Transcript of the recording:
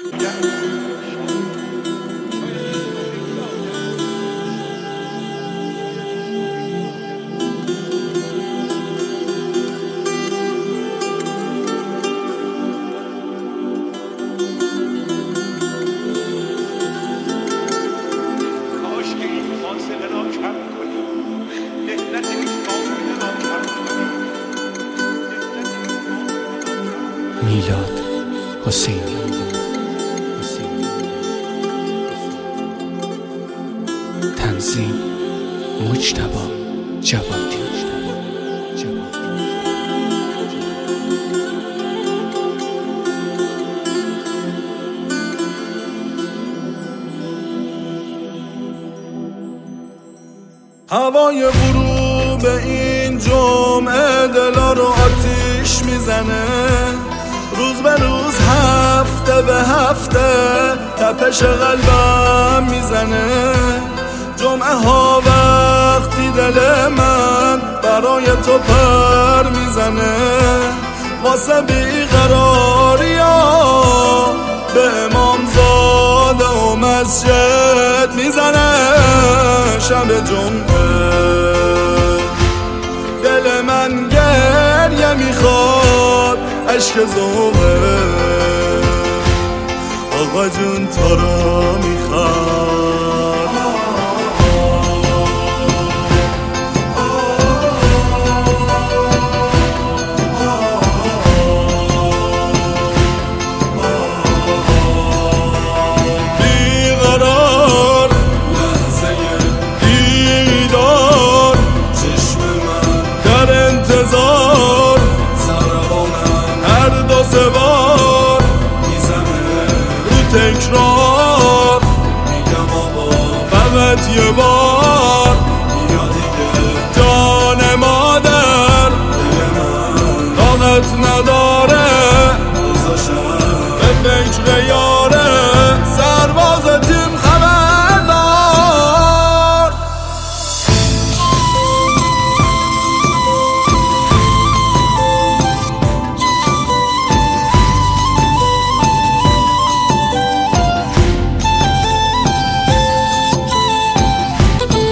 میلاد حسینی، تنظیم مجتبی جوادی. هوای غروب این جمعه دلا رو آتیش میزنه، روز به روز هفته به هفته تپش قلبم میزنه. جمعه ها وقتی دل من برای تو پر میزنه، واسه بیقراری ها به امامزاده و مسجد میزنه. شب جمعه دل من گریه میخواد، عشق ذوقه آقا جون تو رو میخواد. بیقرار لحظه دیدار، چشم من در انتظار، ضربانم هر دو سه بار میزنه رو تکرار. میگم آقا فقط یه بار